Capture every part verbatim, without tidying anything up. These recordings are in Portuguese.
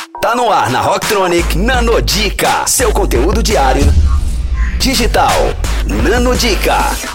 Tá no ar na Rocktronic Nanodica, seu conteúdo diário digital. Nanodica.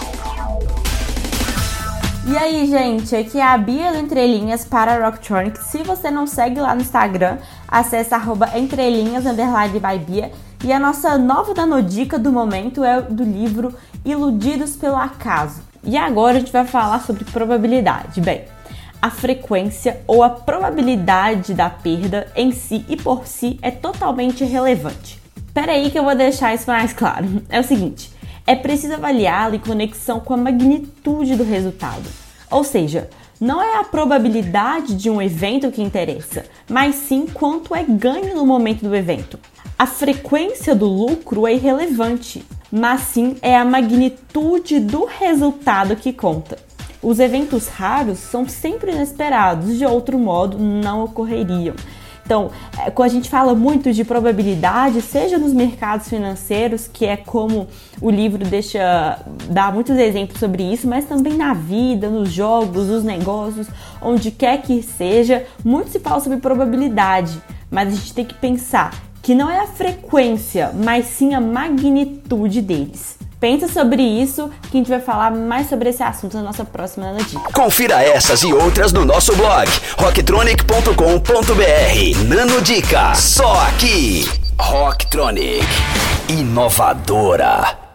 E aí, gente, aqui é a Bia do Entrelinhas para a Rocktronic. Se você não segue lá no Instagram, acesse arroba entrelinhas, underline by Bia. E a nossa nova Nanodica do momento é do livro Iludidos pelo Acaso. E agora a gente vai falar sobre probabilidade. Bem, a frequência ou a probabilidade da perda em si e por si é totalmente irrelevante. Espera aí que eu vou deixar isso mais claro. É o seguinte, é preciso avaliá-la em conexão com a magnitude do resultado. Ou seja, não é a probabilidade de um evento que interessa, mas sim quanto é ganho no momento do evento. A frequência do lucro é irrelevante, mas sim é a magnitude do resultado que conta. Os eventos raros são sempre inesperados, de outro modo não ocorreriam. Então, quando a gente fala muito de probabilidade, seja nos mercados financeiros, que é como o livro deixa, dá muitos exemplos sobre isso, mas também na vida, nos jogos, nos negócios, onde quer que seja, muito se fala sobre probabilidade, mas a gente tem que pensar que não é a frequência, mas sim a magnitude deles. Pensa sobre isso, que a gente vai falar mais sobre esse assunto na nossa próxima Nanodica. Confira essas e outras no nosso blog rocktronic ponto com ponto b r. Nanodica, só aqui. Rocktronic, inovadora.